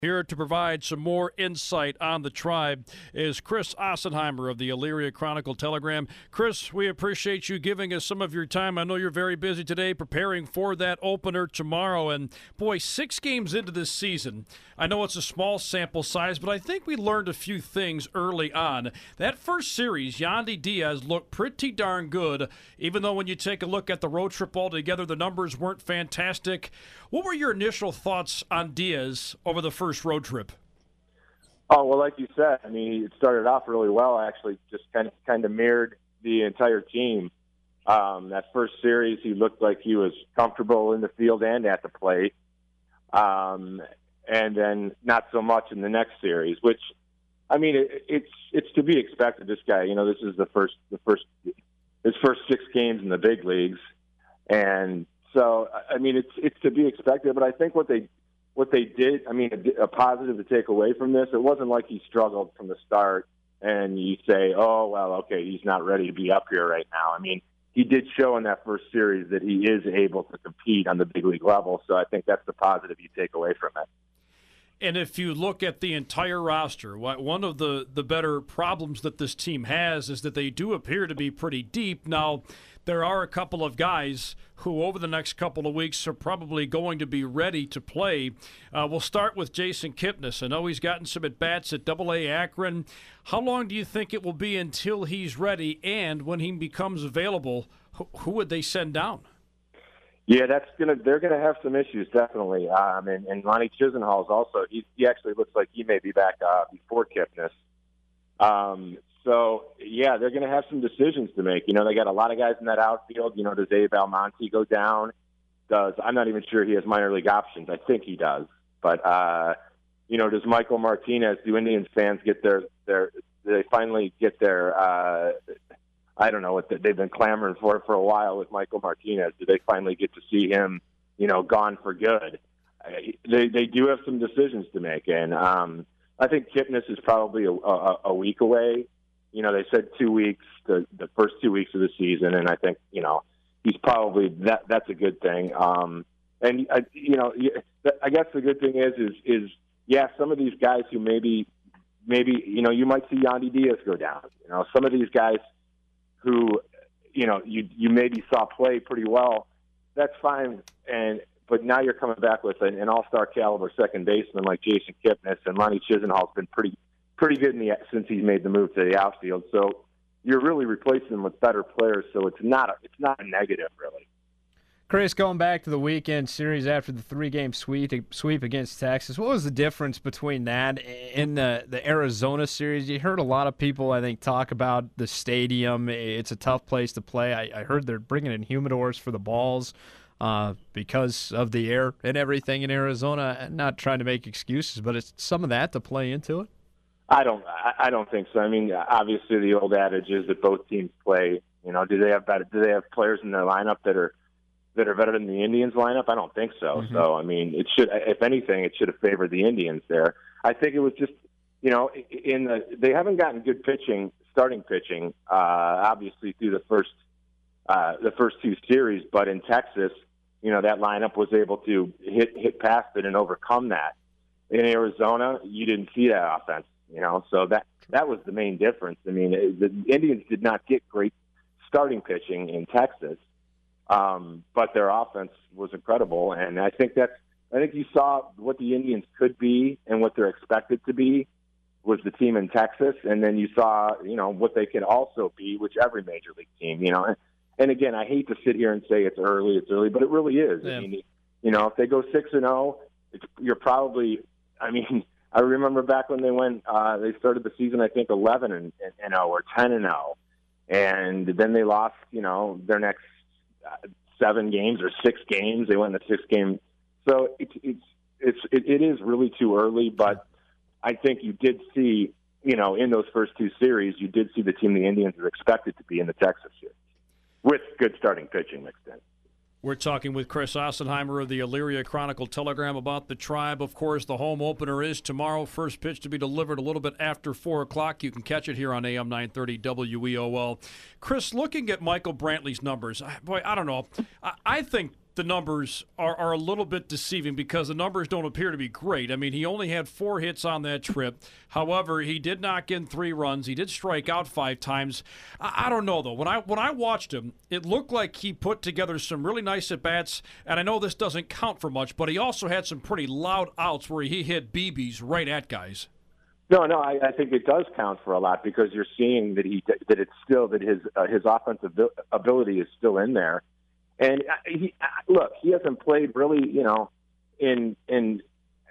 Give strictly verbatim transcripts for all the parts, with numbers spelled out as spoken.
Here to provide some more insight on the Tribe is Chris Ossenheimer of the Elyria Chronicle Telegram. Chris, we appreciate you giving us some of your time. I know you're very busy today preparing for that opener tomorrow. And, boy, six games into this season, I know it's a small sample size, but I think we learned a few things early on. That first series, Yandy Diaz looked pretty darn good, even though when you take a look at the road trip altogether, the numbers weren't fantastic. What were your initial thoughts on Diaz over the first road trip? Oh, well, like you said, I mean, it started off really well, actually, just kind of kind of mirrored the entire team. Um, that first series, he looked like he was comfortable in the field and at the plate. Um, and then not so much in the next series, which, I mean, it, it's it's to be expected. This guy, you know, this is the first the first his first six games in the big leagues, and so I mean, it's it's to be expected. But I think what they what they did, I mean, a, a positive to take away from this, it wasn't like he struggled from the start, and you say, oh well, okay, he's not ready to be up here right now. I mean, he did show in that first series that he is able to compete on the big league level. So I think that's the positive you take away from it. And if you look at the entire roster, one of the, the better problems that this team has is that they do appear to be pretty deep. Now, there are a couple of guys who over the next couple of weeks are probably going to be ready to play. Uh, we'll start with Jason Kipnis. I know he's gotten some at-bats at double A Akron. How long do you think it will be until he's ready? And when he becomes available, who, who would they send down? Yeah, that's gonna. They're gonna have some issues, definitely. Um, and, and Lonnie Chisenhall's also. He, he actually looks like he may be back uh, before Kipnis. Um, so yeah, they're gonna have some decisions to make. You know, they got a lot of guys in that outfield. You know, does Dave Almonte go down? Does I'm not even sure he has minor league options. I think he does. But uh, you know, does Michael Martinez? Do Indians fans get their their? Do they finally get their? Uh, I don't know what the, they've been clamoring for for a while with Michael Martinez. Do they finally get to see him, you know, gone for good? They they do have some decisions to make, and um, I think Kipnis is probably a, a, a week away. You know, they said two weeks, the the first two weeks of the season, and I think you know he's probably that. That's a good thing. Um, and I, you know, I guess the good thing is is is yeah, some of these guys who maybe maybe you know you might see Yandy Diaz go down. You know, some of these guys who, you know, you you maybe saw play pretty well, that's fine. And but now you're coming back with an, an all-star caliber second baseman like Jason Kipnis, and Lonnie Chisenhall's been pretty pretty good in the since he's made the move to the outfield. So you're really replacing them with better players. So it's not a, it's not a negative really. Chris, going back to the weekend series after the three-game sweep sweep against Texas, what was the difference between that and the, the Arizona series? You heard a lot of people, I think, talk about the stadium. It's a tough place to play. I, I heard they're bringing in humidors for the balls uh, because of the air and everything in Arizona. I'm not trying to make excuses, but it's some of that to play into it. I don't. I don't think so. I mean, obviously, the old adage is that both teams play. You know, do they have better? Do they have players in their lineup that are that are better than the Indians lineup? I don't think so. Mm-hmm. So, I mean, it should, if anything, it should have favored the Indians there. I think it was just, you know, in the, they haven't gotten good pitching, starting pitching, uh, obviously through the first, uh, the first two series, but in Texas, you know, that lineup was able to hit, hit past it and overcome that. In Arizona, you didn't see that offense, you know, so that, that was the main difference. I mean, the Indians did not get great starting pitching in Texas. Um, but their offense was incredible, and I think that's. I think you saw what the Indians could be and what they're expected to be was the team in Texas, and then you saw, you know, what they can also be, which every major league team, you know. And, and again, I hate to sit here and say it's early, it's early, but it really is. Yeah. I mean, you know, if they go six and zero, you're probably. I mean, I remember back when they went, uh, they started the season, I think eleven and zero or ten and zero, and then they lost, you know, their next. Uh, seven games or six games. They went in a six game. So it's, it's, it's, it, it is really too early, but I think you did see, you know, in those first two series, you did see the team the Indians are expected to be in the Texas series with good starting pitching mixed in. We're talking with Chris Ossenheimer of the Elyria Chronicle Telegram about the Tribe. Of course, the home opener is tomorrow. First pitch to be delivered a little bit after four o'clock. You can catch it here on A M nine thirty W E O L. Chris, looking at Michael Brantley's numbers, boy, I don't know. I, I think the numbers are, are a little bit deceiving because the numbers don't appear to be great. I mean, he only had four hits on that trip. However, he did knock in three runs. He did strike out five times. I, I don't know, though. When I when I watched him, it looked like he put together some really nice at-bats, and I know this doesn't count for much, but he also had some pretty loud outs where he hit B Bs right at guys. No, no, I, I think it does count for a lot because you're seeing that he that it's still that his uh, his offensive ability is still in there. And he, look, he hasn't played really, you know, in in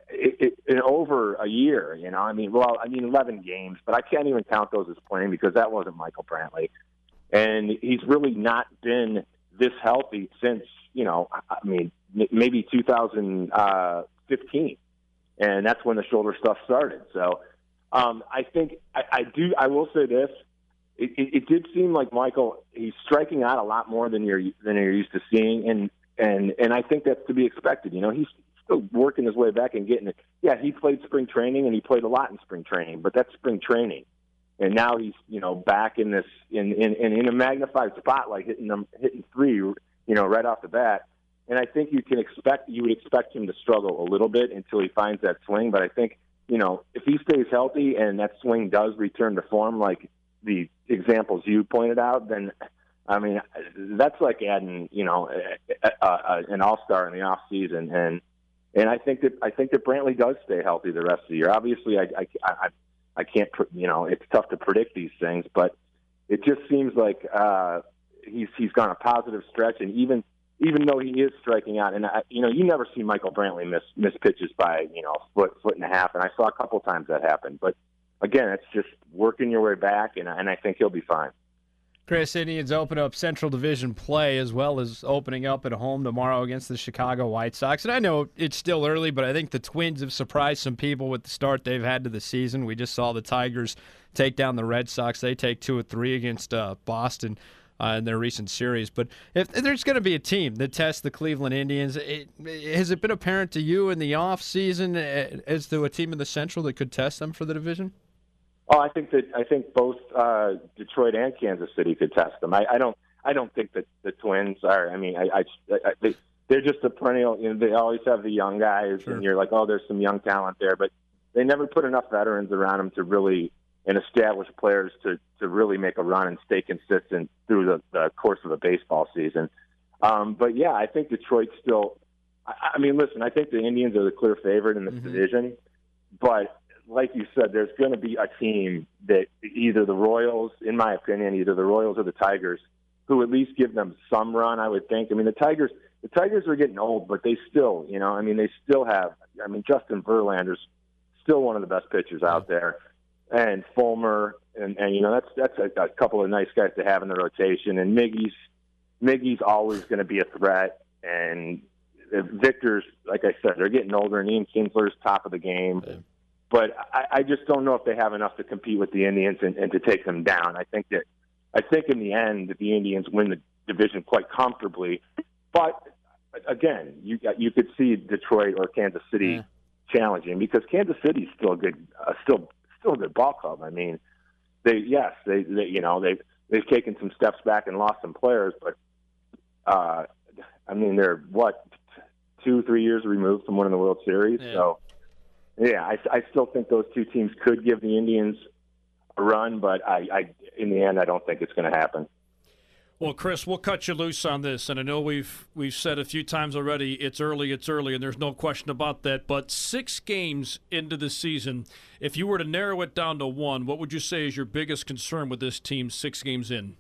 in over a year. You know, I mean, well, I mean, eleven games, but I can't even count those as playing because that wasn't Michael Brantley, and he's really not been this healthy since, you know, I mean, maybe two thousand fifteen, and that's when the shoulder stuff started. So, um, I think I, I do. I will say this. It, it, it did seem like Michael, he's striking out a lot more than you're than you're used to seeing, and and and I think that's to be expected. You know, he's still working his way back and getting it. Yeah, he played spring training and he played a lot in spring training, but that's spring training, and now he's, you know, back in this in in, in a magnified spotlight, hitting them hitting three, you know, right off the bat. And I think you can expect you would expect him to struggle a little bit until he finds that swing. But I think, you know, if he stays healthy and that swing does return to form, like the examples you pointed out, then I mean that's like adding, you know, a, a, a, an all-star in the off season, and and I think that I think that Brantley does stay healthy the rest of the year. Obviously, I I I, I can't, you know, it's tough to predict these things, but it just seems like uh, he's he's gone a positive stretch, and even even though he is striking out, and I, you know, you never see Michael Brantley miss miss pitches by, you know, a foot foot and a half, and I saw a couple times that happen, but. Again, it's just working your way back, and, and I think he'll be fine. Chris, Indians open up Central Division play as well as opening up at home tomorrow against the Chicago White Sox. And I know it's still early, but I think the Twins have surprised some people with the start they've had to the season. We just saw the Tigers take down the Red Sox. They take two or three against uh, Boston uh, in their recent series. But if, if there's going to be a team that tests the Cleveland Indians, it, has it been apparent to you in the offseason as to a team in the Central that could test them for the division? Oh, I think that I think both uh, Detroit and Kansas City could test them. I, I don't. I don't think that the Twins are. I mean, I, I, I they, they're just a perennial. You know, they always have the young guys, sure. And you're like, oh, there's some young talent there, but they never put enough veterans around them to really and established players to to really make a run and stay consistent through the, the course of a baseball season. Um, but yeah, I think Detroit still. I, I mean, listen, I think the Indians are the clear favorite in this mm-hmm. division, but. Like you said, there's going to be a team that either the Royals, in my opinion, either the Royals or the Tigers, who at least give them some run, I would think. I mean, the Tigers, the Tigers are getting old, but they still, you know, I mean, they still have, I mean, Justin Verlander's still one of the best pitchers out there. And Fulmer, and, and you know, that's that's a, a couple of nice guys to have in the rotation. And Miggy's, Miggy's always going to be a threat. And Victor's, like I said, they're getting older, and Ian Kinsler's top of the game. Yeah. But I, I just don't know if they have enough to compete with the Indians and, and to take them down. I think that I think in the end that the Indians win the division quite comfortably. But again, you you could see Detroit or Kansas City yeah. challenging because Kansas City's still a good, uh, still still a good ball club. I mean, they yes they, they you know they've they've taken some steps back and lost some players, but uh, I mean they're what two three years removed from winning the World Series, yeah. so. Yeah, I, I still think those two teams could give the Indians a run, but I, I in the end, I don't think it's going to happen. Well, Chris, we'll cut you loose on this, and I know we've we've said a few times already, it's early, it's early, and there's no question about that, but six games into the season, if you were to narrow it down to one, what would you say is your biggest concern with this team six games in?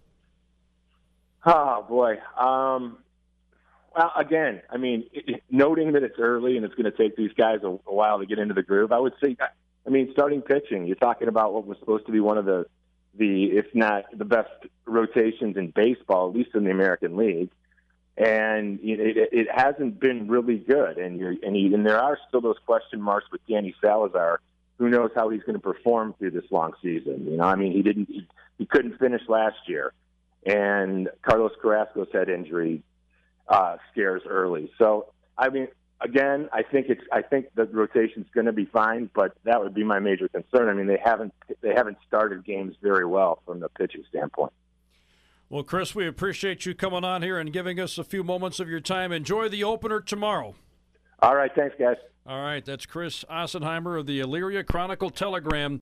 Oh, boy. Um Well, again, I mean, it, noting that it's early and it's going to take these guys a, a while to get into the groove, I would say, I mean, starting pitching, you're talking about what was supposed to be one of the, the if not the best rotations in baseball, at least in the American League. And it, it, it hasn't been really good. And, you're, and, he, and there are still those question marks with Danny Salazar. Who knows how he's going to perform through this long season? You know, I mean, he didn't, he, he couldn't finish last year. And Carlos Carrasco's head injury Uh, scares early. So, I mean, again, I think it's. I think the rotation's going to be fine, but that would be my major concern. I mean, they haven't they haven't started games very well from the pitching standpoint. Well, Chris, we appreciate you coming on here and giving us a few moments of your time. Enjoy the opener tomorrow. All right, thanks, guys. All right, that's Chris Ossenheimer of the Elyria Chronicle Telegram.